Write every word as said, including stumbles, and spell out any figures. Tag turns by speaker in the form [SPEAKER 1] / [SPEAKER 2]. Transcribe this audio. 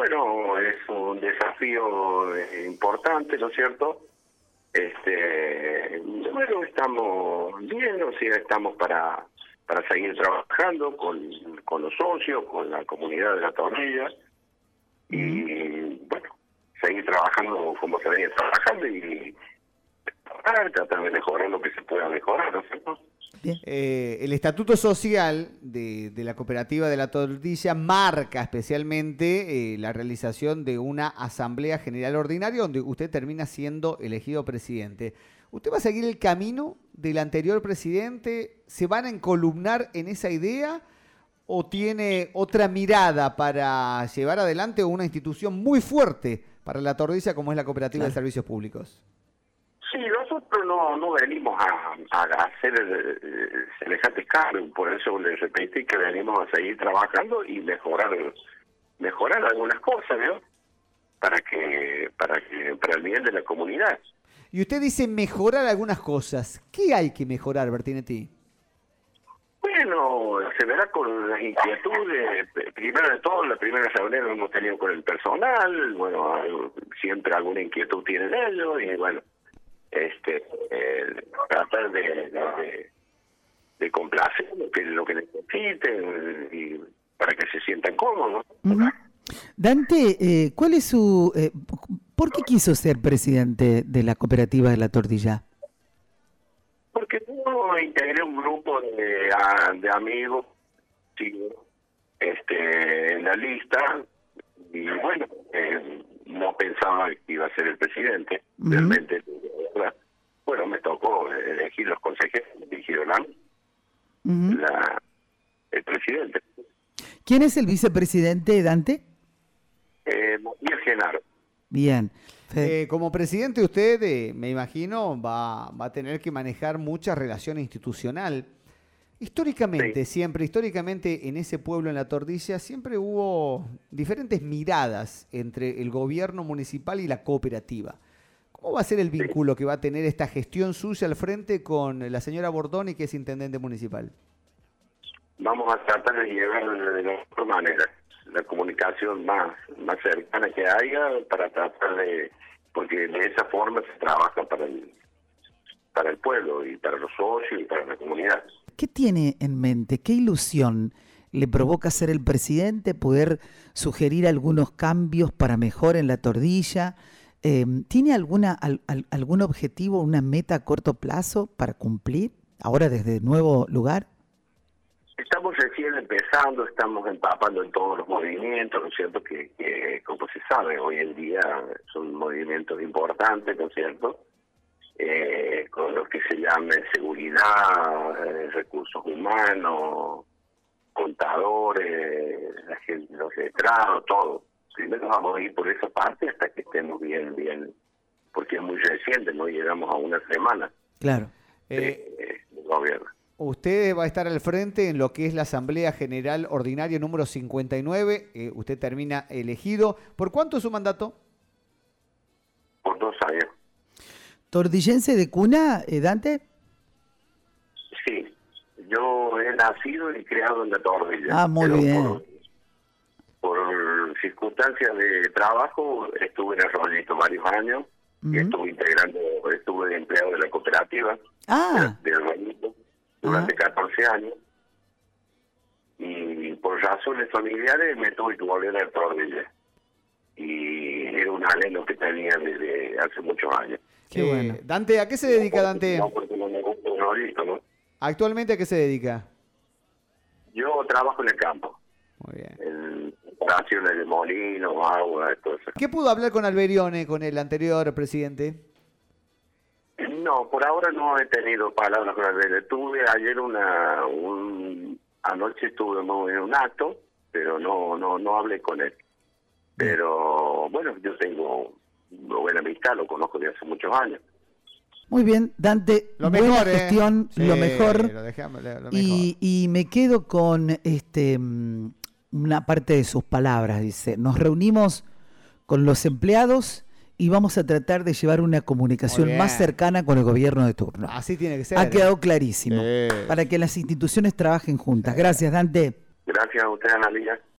[SPEAKER 1] bueno, es un desafío eh, importante, ¿no es cierto? Este, bueno, estamos bien, o sea, estamos para para seguir trabajando con, con los socios, con la comunidad de La Torrilla, y mm. bueno, seguir trabajando como se venía trabajando y tratar, tratar de mejorar lo que se pueda mejorar, ¿no es cierto?
[SPEAKER 2] Bien. Eh, el estatuto social de, de la cooperativa de La Tortilla marca especialmente eh, la realización de una asamblea general ordinaria donde usted termina siendo elegido presidente. ¿Usted va a seguir el camino del anterior presidente? ¿Se van a encolumnar en esa idea o tiene otra mirada para llevar adelante una institución muy fuerte para La Tortilla como es la cooperativa claro. de servicios públicos?
[SPEAKER 1] Sí, nosotros no no venimos a, a hacer eh, semejantes cambios, por eso les repetí que venimos a seguir trabajando y mejorar mejorar algunas cosas, ¿no? Para que para que para el bien de la comunidad.
[SPEAKER 2] Y usted dice mejorar algunas cosas. ¿Qué hay que mejorar, Bertinetti?
[SPEAKER 1] Bueno, se verá con las inquietudes. Primero de todo, la primera reunión hemos tenido con el personal. Bueno, siempre alguna inquietud tienen ellos y bueno, este eh, tratar de, de, de complacer lo que, lo que necesiten y para que se sientan cómodos.
[SPEAKER 3] Uh-huh. Dante, eh, ¿cuál es su... Eh, ¿por qué quiso ser presidente de la cooperativa de La Tortilla?
[SPEAKER 1] Porque yo integré un grupo de, de amigos sí, este, en la lista y bueno, eh, no pensaba que iba a ser el presidente, uh-huh. realmente. Bueno, me tocó elegir los consejeros, eligieron a mí, uh-huh. la, el presidente.
[SPEAKER 3] ¿Quién es el vicepresidente, Dante?
[SPEAKER 1] Eh, Matías Genaro.
[SPEAKER 3] Bien.
[SPEAKER 2] Eh, como presidente usted, eh, me imagino, va, va a tener que manejar mucha relación institucional. Históricamente, sí. siempre, históricamente en ese pueblo, en La Tortilla, siempre hubo diferentes miradas entre el gobierno municipal y la cooperativa. ¿Cómo va a ser el vínculo sí. que va a tener esta gestión suya al frente con la señora Bordoni, que es intendente municipal?
[SPEAKER 1] Vamos a tratar de llevar de la mejor manera la comunicación más más cercana que haya para tratar de, porque de esa forma se trabaja para el para el pueblo y para los socios y para la comunidad.
[SPEAKER 3] ¿Qué tiene en mente? ¿Qué ilusión le provoca ser el presidente, poder sugerir algunos cambios para mejor en La Tortilla? Eh, ¿Tiene alguna al, al, algún objetivo, una meta a corto plazo para cumplir ahora desde el nuevo lugar?
[SPEAKER 1] Estamos recién empezando, estamos empapando en todos los movimientos, ¿no es cierto? Que, que como se sabe, hoy en día son movimientos importantes, ¿no es cierto? Eh, con lo que se llama seguridad, eh, recursos humanos, contadores, la gente, los letrados, todo. Primero vamos a ir por esa parte hasta que estemos bien, bien, porque es muy reciente, no llegamos a una semana.
[SPEAKER 3] Claro.
[SPEAKER 1] De, eh, de gobierno.
[SPEAKER 2] Usted va a estar al frente en lo que es la Asamblea General Ordinaria número cincuenta y nueve. Eh, usted termina elegido. ¿Por cuánto es su mandato?
[SPEAKER 1] Por dos años.
[SPEAKER 3] ¿Tortillense de cuna, eh, Dante?
[SPEAKER 1] Sí. Yo he nacido y criado en La Tortilla.
[SPEAKER 3] Ah, muy bien.
[SPEAKER 1] Por, por circunstancias de trabajo estuve en Arroyito varios años. Uh-huh. Y estuve integrando, estuve de empleado de la cooperativa.
[SPEAKER 3] Ah.
[SPEAKER 1] De, de Arroyito. Durante catorce años y por razones familiares me tuve que volver a La Tortilla y era un anhelo que tenía desde hace muchos años.
[SPEAKER 2] Qué eh, bueno. Dante, ¿a qué se dedica Dante?
[SPEAKER 1] No, porque no me gusta el rolito, ¿no?
[SPEAKER 2] ¿Actualmente a qué se dedica?
[SPEAKER 1] Yo trabajo en el campo.
[SPEAKER 2] Muy bien.
[SPEAKER 1] En operaciones de molinos, agua, todo eso.
[SPEAKER 2] ¿Qué pudo hablar con Alberione, con el anterior presidente?
[SPEAKER 1] No, por ahora no he tenido palabras con Alberione. Tuve ayer una, un, anoche estuvimos en un acto, pero no, no, no hablé con él. Pero bueno, yo tengo una buena amistad, lo conozco de hace muchos años.
[SPEAKER 3] Muy bien, Dante,
[SPEAKER 2] lo
[SPEAKER 3] buena
[SPEAKER 2] mejor,
[SPEAKER 3] gestión,
[SPEAKER 2] ¿eh? Sí,
[SPEAKER 3] lo mejor.
[SPEAKER 2] Lo dejamos, lo mejor.
[SPEAKER 3] Y, y me quedo con este una parte de sus palabras. Dice, nos reunimos con los empleados y vamos a tratar de llevar una comunicación más cercana con el gobierno de turno.
[SPEAKER 2] Así tiene que ser.
[SPEAKER 3] Ha quedado clarísimo.
[SPEAKER 2] Sí.
[SPEAKER 3] Para que las instituciones trabajen juntas. Gracias, Dante.
[SPEAKER 1] Gracias a usted, Analia.